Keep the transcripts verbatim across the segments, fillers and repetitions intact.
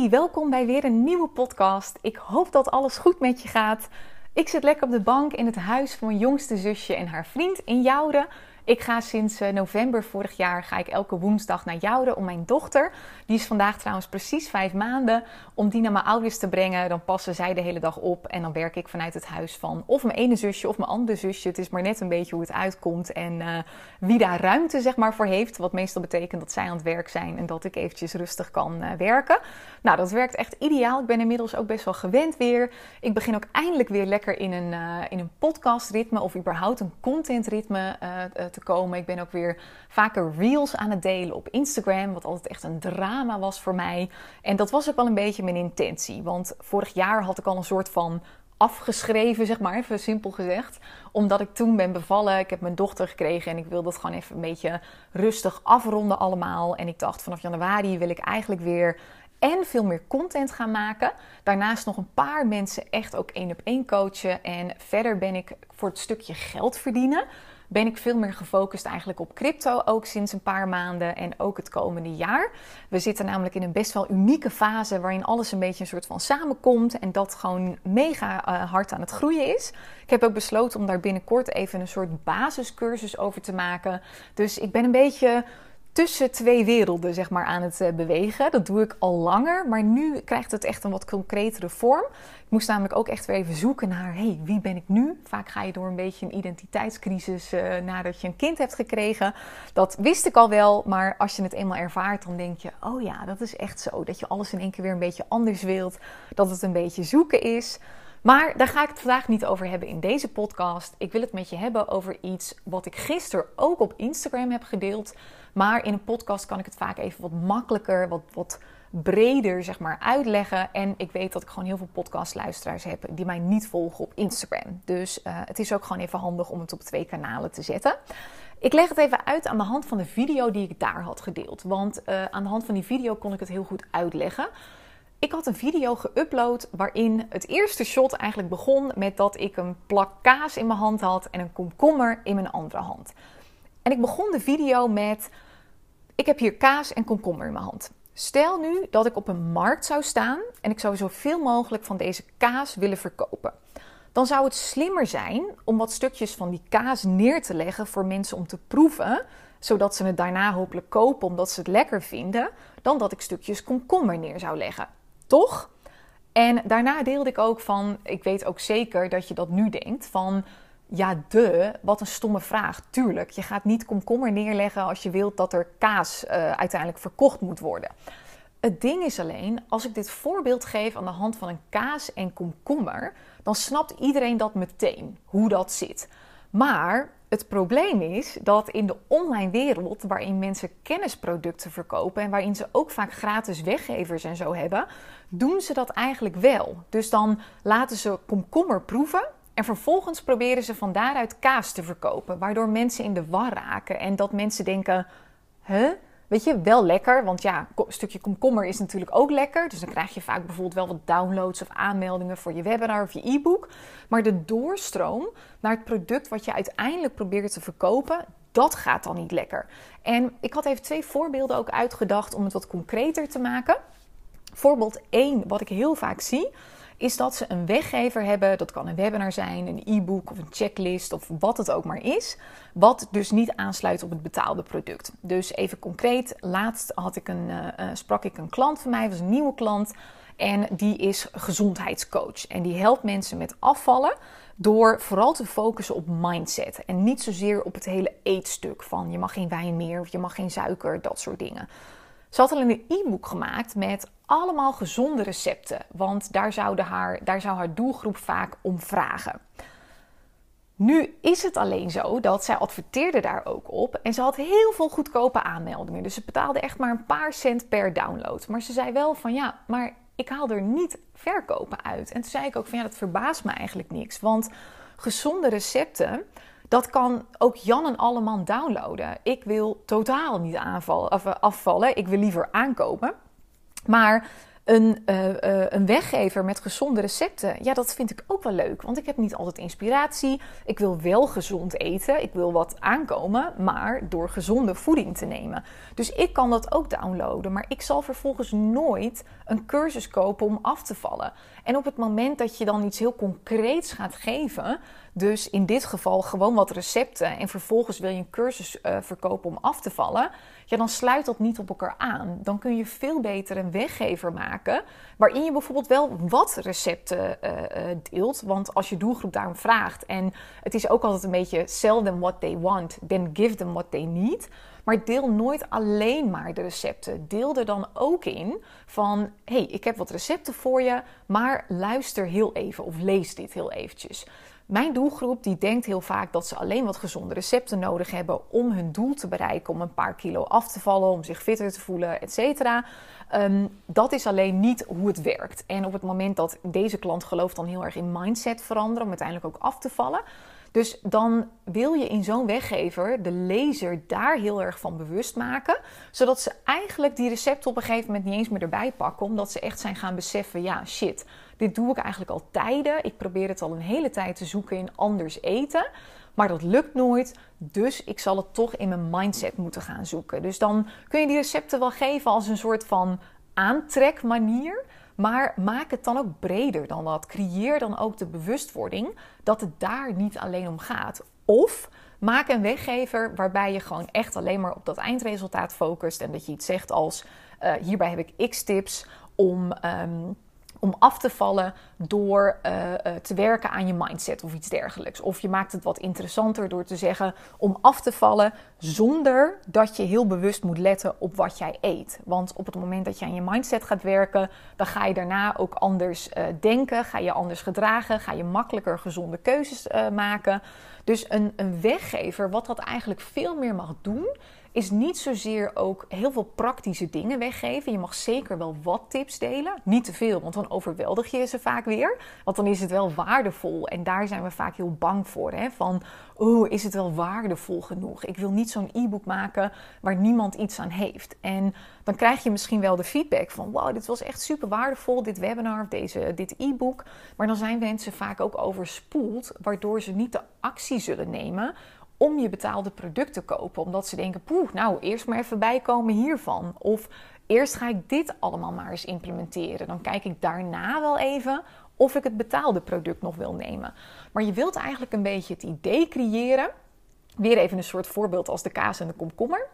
Hey, welkom bij weer een nieuwe podcast. Ik hoop dat alles goed met je gaat. Ik zit lekker op de bank in het huis van mijn jongste zusje en haar vriend in Joure. Ik ga sinds november vorig jaar ga ik elke woensdag naar Joure om mijn dochter, die is vandaag trouwens precies vijf maanden, om die naar mijn ouders te brengen. Dan passen zij de hele dag op en dan werk ik vanuit het huis van of mijn ene zusje of mijn andere zusje. Het is maar net een beetje hoe het uitkomt en uh, wie daar ruimte zeg maar voor heeft. Wat meestal betekent dat zij aan het werk zijn en dat ik eventjes rustig kan uh, werken. Nou, dat werkt echt ideaal. Ik ben inmiddels ook best wel gewend weer. Ik begin ook eindelijk weer lekker in een, uh, in een podcastritme of überhaupt een contentritme uh, uh, te komen. Ik ben ook weer vaker reels aan het delen op Instagram, wat altijd echt een drama was voor mij. En dat was ook wel een beetje mijn intentie, want vorig jaar had ik al een soort van afgeschreven, zeg maar, even simpel gezegd. Omdat ik toen ben bevallen, ik heb mijn dochter gekregen en ik wilde het gewoon even een beetje rustig afronden allemaal. En ik dacht, vanaf januari wil ik eigenlijk weer en veel meer content gaan maken. Daarnaast nog een paar mensen echt ook één op één coachen. En verder ben ik voor het stukje geld verdienen, ben ik veel meer gefocust eigenlijk op crypto, ook sinds een paar maanden en ook het komende jaar. We zitten namelijk in een best wel unieke fase waarin alles een beetje een soort van samenkomt en dat gewoon mega uh, hard aan het groeien is. Ik heb ook besloten om daar binnenkort even een soort basiscursus over te maken. Dus ik ben een beetje tussen twee werelden zeg maar aan het uh, bewegen. Dat doe ik al langer, maar nu krijgt het echt een wat concretere vorm. Ik moest namelijk ook echt weer even zoeken naar, hey, wie ben ik nu? Vaak ga je door een beetje een identiteitscrisis uh, nadat je een kind hebt gekregen. Dat wist ik al wel, maar als je het eenmaal ervaart, dan denk je, oh ja, dat is echt zo. Dat je alles in één keer weer een beetje anders wilt. Dat het een beetje zoeken is. Maar daar ga ik het vandaag niet over hebben in deze podcast. Ik wil het met je hebben over iets wat ik gisteren ook op Instagram heb gedeeld. Maar in een podcast kan ik het vaak even wat makkelijker, wat, wat breder zeg maar uitleggen. En ik weet dat ik gewoon heel veel podcastluisteraars heb die mij niet volgen op Instagram. Dus uh, het is ook gewoon even handig om het op twee kanalen te zetten. Ik leg het even uit aan de hand van de video die ik daar had gedeeld. Want uh, aan de hand van die video kon ik het heel goed uitleggen. Ik had een video geüpload waarin het eerste shot eigenlijk begon met dat ik een plak kaas in mijn hand had en een komkommer in mijn andere hand. En ik begon de video met, ik heb hier kaas en komkommer in mijn hand. Stel nu dat ik op een markt zou staan en ik zou zoveel mogelijk van deze kaas willen verkopen. Dan zou het slimmer zijn om wat stukjes van die kaas neer te leggen voor mensen om te proeven, zodat ze het daarna hopelijk kopen omdat ze het lekker vinden, dan dat ik stukjes komkommer neer zou leggen. Toch? En daarna deelde ik ook van, ik weet ook zeker dat je dat nu denkt, van ja, de, wat een stomme vraag. Tuurlijk, je gaat niet komkommer neerleggen als je wilt dat er kaas uh, uiteindelijk verkocht moet worden. Het ding is alleen, als ik dit voorbeeld geef aan de hand van een kaas en komkommer, dan snapt iedereen dat meteen, hoe dat zit. Maar het probleem is dat in de online wereld, waarin mensen kennisproducten verkopen en waarin ze ook vaak gratis weggevers en zo hebben, doen ze dat eigenlijk wel. Dus dan laten ze komkommer proeven en vervolgens proberen ze van daaruit kaas te verkopen, waardoor mensen in de war raken en dat mensen denken, huh? Weet je, wel lekker, want ja, een stukje komkommer is natuurlijk ook lekker. Dus dan krijg je vaak bijvoorbeeld wel wat downloads of aanmeldingen voor je webinar of je e-book. Maar de doorstroom naar het product wat je uiteindelijk probeert te verkopen, dat gaat dan niet lekker. En ik had even twee voorbeelden ook uitgedacht om het wat concreter te maken. Voorbeeld één, wat ik heel vaak zie, is dat ze een weggever hebben. Dat kan een webinar zijn, een e-book of een checklist of wat het ook maar is. Wat dus niet aansluit op het betaalde product. Dus even concreet, laatst had ik een, uh, sprak ik een klant van mij, was een nieuwe klant. En die is gezondheidscoach. En die helpt mensen met afvallen door vooral te focussen op mindset. En niet zozeer op het hele eetstuk van je mag geen wijn meer of je mag geen suiker, dat soort dingen. Ze had al een e-book gemaakt met allemaal gezonde recepten. Want daar, zouden haar, daar zou haar doelgroep vaak om vragen. Nu is het alleen zo dat zij adverteerde daar ook op. En ze had heel veel goedkope aanmeldingen. Dus ze betaalde echt maar een paar cent per download. Maar ze zei wel van ja, maar ik haal er niet verkopen uit. En toen zei ik ook van ja, dat verbaast me eigenlijk niks. Want gezonde recepten, dat kan ook Jan en Alleman downloaden. Ik wil totaal niet aanvallen, of afvallen. Ik wil liever aankopen. Maar Een, uh, uh, een weggever met gezonde recepten, ja, dat vind ik ook wel leuk. Want ik heb niet altijd inspiratie. Ik wil wel gezond eten. Ik wil wat aankomen, maar door gezonde voeding te nemen. Dus ik kan dat ook downloaden. Maar ik zal vervolgens nooit een cursus kopen om af te vallen. En op het moment dat je dan iets heel concreets gaat geven, dus in dit geval gewoon wat recepten, en vervolgens wil je een cursus uh, verkopen om af te vallen, ja, dan sluit dat niet op elkaar aan. Dan kun je veel beter een weggever maken, waarin je bijvoorbeeld wel wat recepten uh, uh, deelt. Want als je doelgroep daarom vraagt, en het is ook altijd een beetje sell them what they want, then give them what they need. Maar deel nooit alleen maar de recepten. Deel er dan ook in van, hé, hey, ik heb wat recepten voor je, maar luister heel even of lees dit heel eventjes. Mijn doelgroep die denkt heel vaak dat ze alleen wat gezonde recepten nodig hebben om hun doel te bereiken, om een paar kilo af te vallen, om zich fitter te voelen, et cetera. Um, dat is alleen niet hoe het werkt. En op het moment dat deze klant gelooft dan heel erg in mindset veranderen, om uiteindelijk ook af te vallen. Dus dan wil je in zo'n weggever de lezer daar heel erg van bewust maken, zodat ze eigenlijk die recepten op een gegeven moment niet eens meer erbij pakken, omdat ze echt zijn gaan beseffen, ja shit, dit doe ik eigenlijk al tijden. Ik probeer het al een hele tijd te zoeken in anders eten, maar dat lukt nooit. Dus ik zal het toch in mijn mindset moeten gaan zoeken. Dus dan kun je die recepten wel geven als een soort van aantrekmanier. Maar maak het dan ook breder dan dat. Creëer dan ook de bewustwording dat het daar niet alleen om gaat. Of maak een weggever waarbij je gewoon echt alleen maar op dat eindresultaat focust. En dat je iets zegt als, uh, hierbij heb ik x tips om... Um, om af te vallen door uh, uh, te werken aan je mindset of iets dergelijks. Of je maakt het wat interessanter door te zeggen om af te vallen zonder dat je heel bewust moet letten op wat jij eet. Want op het moment dat je aan je mindset gaat werken, dan ga je daarna ook anders uh, denken, ga je anders gedragen, ga je makkelijker gezonde keuzes uh, maken. Dus een, een weggever, wat dat eigenlijk veel meer mag doen, is niet zozeer ook heel veel praktische dingen weggeven. Je mag zeker wel wat tips delen. Niet te veel, want dan overweldig je ze vaak weer. Want dan is het wel waardevol. En daar zijn we vaak heel bang voor. Hè? Van, oh, is het wel waardevol genoeg? Ik wil niet zo'n e-book maken waar niemand iets aan heeft. En dan krijg je misschien wel de feedback van, wow, dit was echt super waardevol, dit webinar of deze, dit e-book. Maar dan zijn mensen vaak ook overspoeld, waardoor ze niet de actie zullen nemen om je betaalde product te kopen. Omdat ze denken, poeh, nou, eerst maar even bijkomen hiervan. Of eerst ga ik dit allemaal maar eens implementeren. Dan kijk ik daarna wel even of ik het betaalde product nog wil nemen. Maar je wilt eigenlijk een beetje het idee creëren. Weer even een soort voorbeeld als de kaas en de komkommer.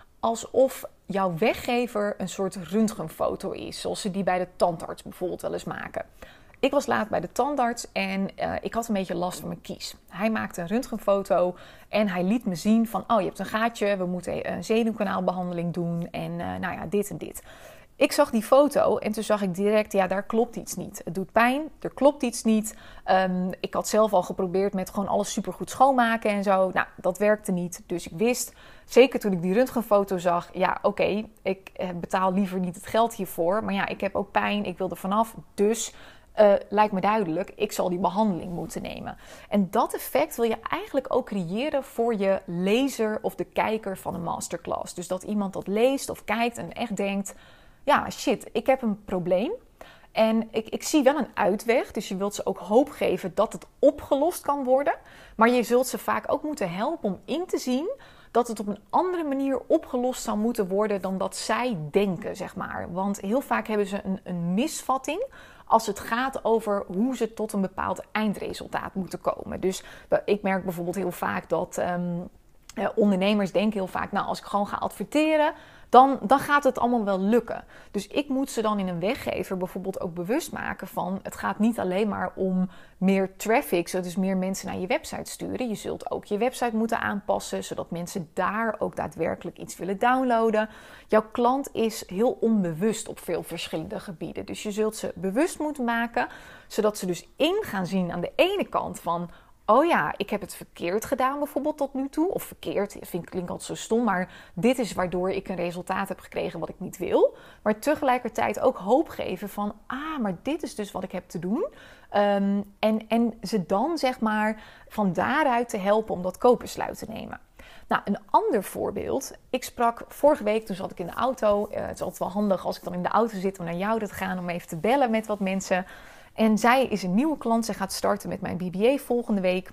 Alsof jouw weggever een soort röntgenfoto is. Zoals ze die bij de tandarts bijvoorbeeld wel eens maken. Ik was laat bij de tandarts en uh, ik had een beetje last van mijn kies. Hij maakte een röntgenfoto en hij liet me zien van, oh, je hebt een gaatje, we moeten een zenuwkanaalbehandeling doen en uh, nou ja, dit en dit. Ik zag die foto en toen zag ik direct, ja, daar klopt iets niet. Het doet pijn, er klopt iets niet. Um, ik had zelf al geprobeerd met gewoon alles supergoed schoonmaken en zo. Nou, dat werkte niet. Dus ik wist, zeker toen ik die röntgenfoto zag, ja, oké, okay, ik betaal liever niet het geld hiervoor. Maar ja, ik heb ook pijn, ik wil er vanaf, dus... Uh, lijkt me duidelijk, ik zal die behandeling moeten nemen. En dat effect wil je eigenlijk ook creëren voor je lezer of de kijker van een masterclass. Dus dat iemand dat leest of kijkt en echt denkt, ja shit, ik heb een probleem. En ik, ik zie wel een uitweg, dus je wilt ze ook hoop geven dat het opgelost kan worden. Maar je zult ze vaak ook moeten helpen om in te zien dat het op een andere manier opgelost zou moeten worden dan dat zij denken, zeg maar. Want heel vaak hebben ze een, een misvatting als het gaat over hoe ze tot een bepaald eindresultaat moeten komen. Dus ik merk bijvoorbeeld heel vaak dat um, uh, ondernemers denken heel vaak, nou, als ik gewoon ga adverteren, dan, dan gaat het allemaal wel lukken. Dus ik moet ze dan in een weggever bijvoorbeeld ook bewust maken van, het gaat niet alleen maar om meer traffic, dus meer mensen naar je website sturen. Je zult ook je website moeten aanpassen, zodat mensen daar ook daadwerkelijk iets willen downloaden. Jouw klant is heel onbewust op veel verschillende gebieden. Dus je zult ze bewust moeten maken, zodat ze dus in gaan zien aan de ene kant van, oh ja, ik heb het verkeerd gedaan bijvoorbeeld tot nu toe. Of verkeerd, dat vind ik klinkt altijd zo stom. Maar dit is waardoor ik een resultaat heb gekregen wat ik niet wil. Maar tegelijkertijd ook hoop geven van, ah, maar dit is dus wat ik heb te doen. Um, en, en ze dan zeg maar van daaruit te helpen om dat koopbesluit te nemen. Nou, een ander voorbeeld. Ik sprak vorige week, toen zat ik in de auto. Uh, het is altijd wel handig als ik dan in de auto zit om naar jou te gaan, om even te bellen met wat mensen. En zij is een nieuwe klant. Zij gaat starten met mijn B B A volgende week.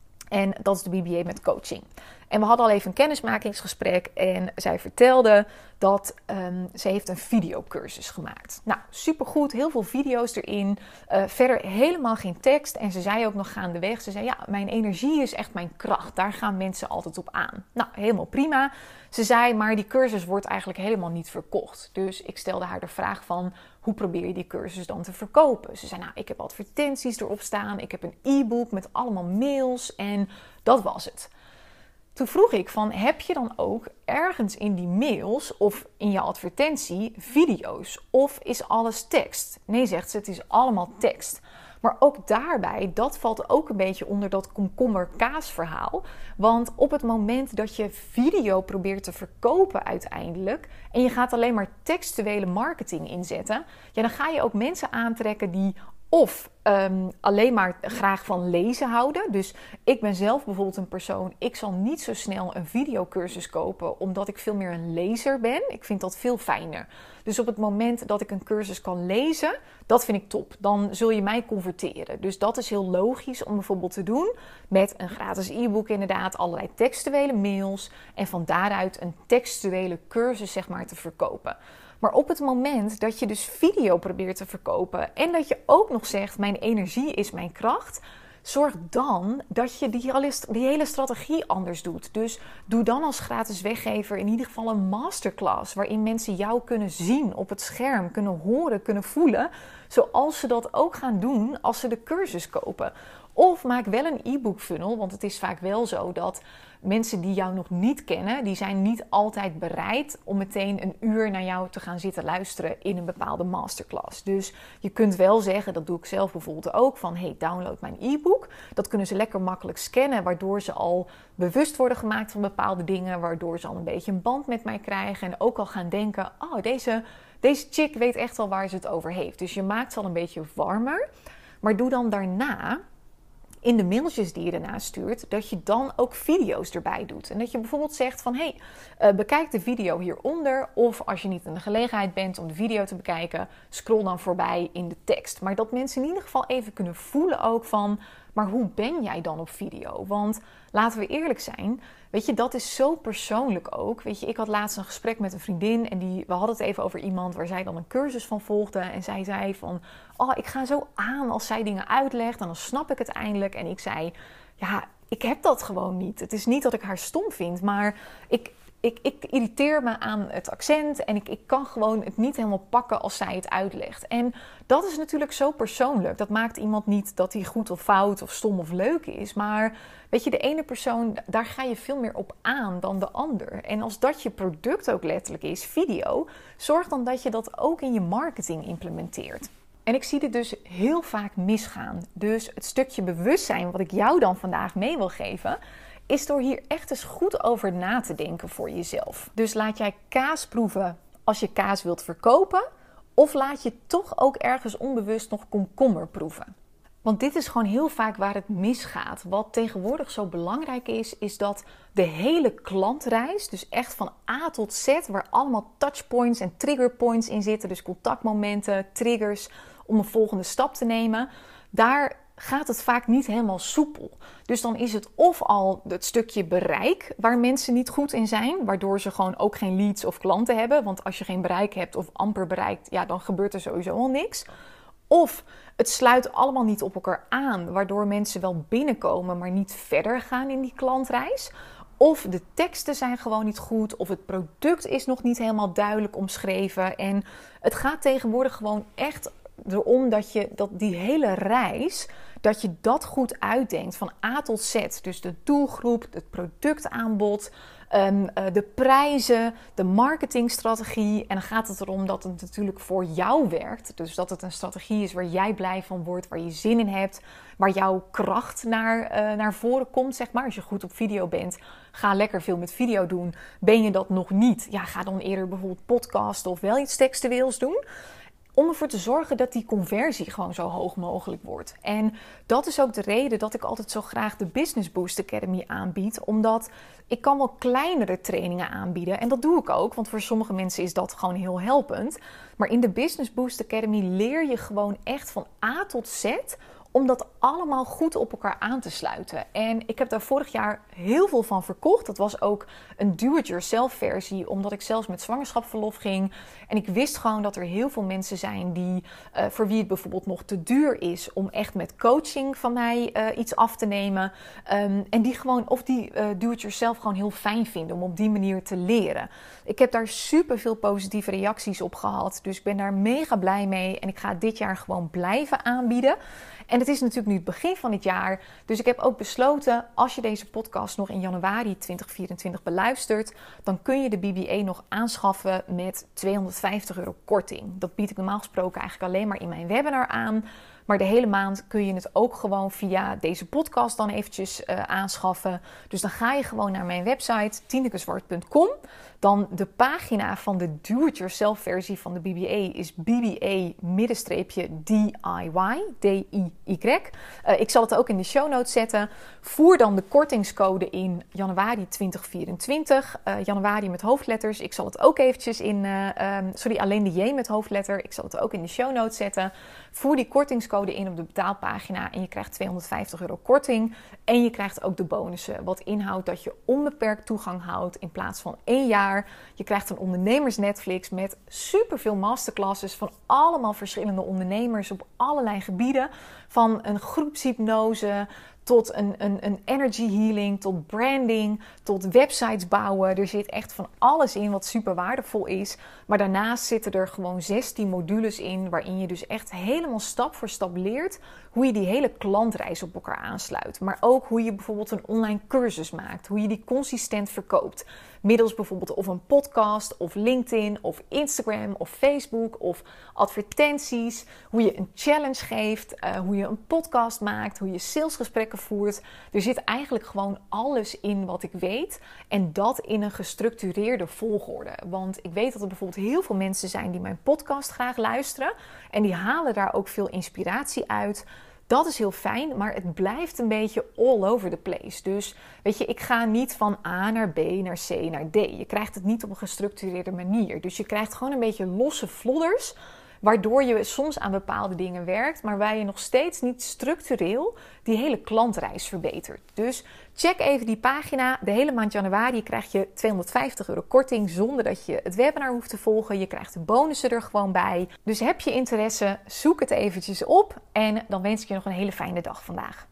En dat is de B B A met coaching. En we hadden al even een kennismakingsgesprek. En zij vertelde dat um, ze heeft een videocursus gemaakt. Nou, supergoed. Heel veel video's erin. Uh, verder helemaal geen tekst. En ze zei ook nog gaandeweg. Ze zei, ja, mijn energie is echt mijn kracht. Daar gaan mensen altijd op aan. Nou, helemaal prima. Ze zei, maar die cursus wordt eigenlijk helemaal niet verkocht. Dus ik stelde haar de vraag van, hoe probeer je die cursus dan te verkopen? Ze zei, nou, ik heb advertenties erop staan. Ik heb een e-book met allemaal mails. En dat was het. Toen vroeg ik van, heb je dan ook ergens in die mails of in je advertentie video's? Of is alles tekst? Nee, zegt ze, het is allemaal tekst. Maar ook daarbij, dat valt ook een beetje onder dat komkommer-kaas-verhaal. Want op het moment dat je video probeert te verkopen uiteindelijk, en je gaat alleen maar textuele marketing inzetten, ja, dan ga je ook mensen aantrekken die of um, alleen maar graag van lezen houden. Dus ik ben zelf bijvoorbeeld een persoon, ik zal niet zo snel een videocursus kopen, omdat ik veel meer een lezer ben. Ik vind dat veel fijner. Dus op het moment dat ik een cursus kan lezen, dat vind ik top. Dan zul je mij converteren. Dus dat is heel logisch om bijvoorbeeld te doen met een gratis e-book inderdaad, allerlei textuele mails en van daaruit een textuele cursus zeg maar te verkopen. Maar op het moment dat je dus video probeert te verkopen en dat je ook nog zegt, mijn energie is mijn kracht, zorg dan dat je die, die hele strategie anders doet. Dus doe dan als gratis weggever in ieder geval een masterclass waarin mensen jou kunnen zien op het scherm, kunnen horen, kunnen voelen, zoals ze dat ook gaan doen als ze de cursus kopen. Of maak wel een e-book funnel, want het is vaak wel zo dat mensen die jou nog niet kennen, die zijn niet altijd bereid om meteen een uur naar jou te gaan zitten luisteren in een bepaalde masterclass. Dus je kunt wel zeggen, dat doe ik zelf bijvoorbeeld ook, van hey, download mijn e-book. Dat kunnen ze lekker makkelijk scannen, waardoor ze al bewust worden gemaakt van bepaalde dingen, waardoor ze al een beetje een band met mij krijgen en ook al gaan denken, oh, deze, deze chick weet echt wel waar ze het over heeft. Dus je maakt ze al een beetje warmer, maar doe dan daarna, in de mailtjes die je daarna stuurt, dat je dan ook video's erbij doet. En dat je bijvoorbeeld zegt van, hey, uh, bekijk de video hieronder. Of als je niet in de gelegenheid bent om de video te bekijken, scroll dan voorbij in de tekst. Maar dat mensen in ieder geval even kunnen voelen ook van, maar hoe ben jij dan op video? Want laten we eerlijk zijn, weet je, dat is zo persoonlijk ook. Weet je, ik had laatst een gesprek met een vriendin en die, we hadden het even over iemand waar zij dan een cursus van volgde. En zij zei van, oh, ik ga zo aan als zij dingen uitlegt en dan snap ik het eindelijk. En ik zei, ja, ik heb dat gewoon niet. Het is niet dat ik haar stom vind, maar ik... Ik, ik irriteer me aan het accent en ik, ik kan gewoon het niet helemaal pakken als zij het uitlegt. En dat is natuurlijk zo persoonlijk. Dat maakt iemand niet dat hij goed of fout of stom of leuk is. Maar weet je, de ene persoon, daar ga je veel meer op aan dan de ander. En als dat je product ook letterlijk is, video, zorg dan dat je dat ook in je marketing implementeert. En ik zie dit dus heel vaak misgaan. Dus het stukje bewustzijn wat ik jou dan vandaag mee wil geven, is door hier echt eens goed over na te denken voor jezelf. Dus laat jij kaas proeven als je kaas wilt verkopen, of laat je toch ook ergens onbewust nog komkommer proeven. Want dit is gewoon heel vaak waar het misgaat. Wat tegenwoordig zo belangrijk is, is dat de hele klantreis, dus echt van A tot Z, waar allemaal touchpoints en triggerpoints in zitten, dus contactmomenten, triggers om een volgende stap te nemen, daar gaat het vaak niet helemaal soepel. Dus dan is het of al het stukje bereik waar mensen niet goed in zijn, waardoor ze gewoon ook geen leads of klanten hebben. Want als je geen bereik hebt of amper bereikt, ja, dan gebeurt er sowieso al niks. Of het sluit allemaal niet op elkaar aan, waardoor mensen wel binnenkomen, maar niet verder gaan in die klantreis. Of de teksten zijn gewoon niet goed, of het product is nog niet helemaal duidelijk omschreven. En het gaat tegenwoordig gewoon echt erom dat je dat die hele reis, dat je dat goed uitdenkt van A tot Z. Dus de doelgroep, het productaanbod, um, uh, de prijzen, de marketingstrategie. En dan gaat het erom dat het natuurlijk voor jou werkt. Dus dat het een strategie is waar jij blij van wordt, waar je zin in hebt, waar jouw kracht naar, uh, naar voren komt, zeg maar. Als je goed op video bent, ga lekker veel met video doen. Ben je dat nog niet? Ja, ga dan eerder bijvoorbeeld podcasten of wel iets textueels doen. om ervoor te zorgen dat die conversie gewoon zo hoog mogelijk wordt. En dat is ook de reden dat ik altijd zo graag de Business Boost Academy aanbied. Omdat ik kan wel kleinere trainingen aanbieden. En dat doe ik ook, want voor sommige mensen is dat gewoon heel helpend. Maar in de Business Boost Academy leer je gewoon echt van A tot Z om dat allemaal goed op elkaar aan te sluiten. En ik heb daar vorig jaar heel veel van verkocht. Dat was ook een do-it-yourself versie, omdat ik zelfs met zwangerschapsverlof ging. En ik wist gewoon dat er heel veel mensen zijn die, uh, voor wie het bijvoorbeeld nog te duur is om echt met coaching van mij uh, iets af te nemen. Um, en die gewoon, of die uh, do-it-yourself gewoon heel fijn vinden om op die manier te leren. Ik heb daar super veel positieve reacties op gehad. Dus ik ben daar mega blij mee. En ik ga het dit jaar gewoon blijven aanbieden. En het is natuurlijk nu het begin van het jaar. Dus ik heb ook besloten, als je deze podcast nog in januari twintig vierentwintig beluistert, dan kun je de B B A nog aanschaffen met tweehonderdvijftig euro korting. Dat bied ik normaal gesproken eigenlijk alleen maar in mijn webinar aan. Maar de hele maand kun je het ook gewoon via deze podcast dan eventjes uh, aanschaffen. Dus dan ga je gewoon naar mijn website tinekeswart punt com. Dan de pagina van de do-it-yourself versie van de B B A is B B A-D I Y, D I Y. Uh, ik zal het ook in de show notes zetten. Voer dan de kortingscode in januari twintig vierentwintig. Uh, januari met hoofdletters. Ik zal het ook eventjes in, uh, um, sorry, alleen de J met hoofdletter. Ik zal het ook in de show notes zetten. Voer die kortingscode in op de betaalpagina en je krijgt tweehonderdvijftig euro korting. En je krijgt ook de bonussen. Wat inhoudt dat je onbeperkt toegang houdt in plaats van één jaar. Je krijgt een ondernemers Netflix met superveel masterclasses van allemaal verschillende ondernemers op allerlei gebieden. Van een groepshypnose tot een, een, een energy healing, tot branding, tot websites bouwen. Er zit echt van alles in wat super waardevol is. Maar daarnaast zitten er gewoon zestien modules in, waarin je dus echt helemaal stap voor stap leert hoe je die hele klantreis op elkaar aansluit. Maar ook hoe je bijvoorbeeld een online cursus maakt, hoe je die consistent verkoopt. Middels bijvoorbeeld of een podcast, of LinkedIn, of Instagram, of Facebook, of advertenties. Hoe je een challenge geeft, uh, hoe je een podcast maakt, hoe je salesgesprekken voert. Er zit eigenlijk gewoon alles in wat ik weet. En dat in een gestructureerde volgorde. Want ik weet dat er bijvoorbeeld heel veel mensen zijn die mijn podcast graag luisteren. En die halen daar ook veel inspiratie uit. Dat is heel fijn, maar het blijft een beetje all over the place. Dus weet je, ik ga niet van A naar B naar C naar D. Je krijgt het niet op een gestructureerde manier. Dus je krijgt gewoon een beetje losse vlodders, waardoor je soms aan bepaalde dingen werkt, maar waar je nog steeds niet structureel die hele klantreis verbetert. Dus check even die pagina. De hele maand januari krijg je tweehonderdvijftig euro korting zonder dat je het webinar hoeft te volgen. Je krijgt de bonussen er gewoon bij. Dus heb je interesse, zoek het eventjes op en dan wens ik je nog een hele fijne dag vandaag.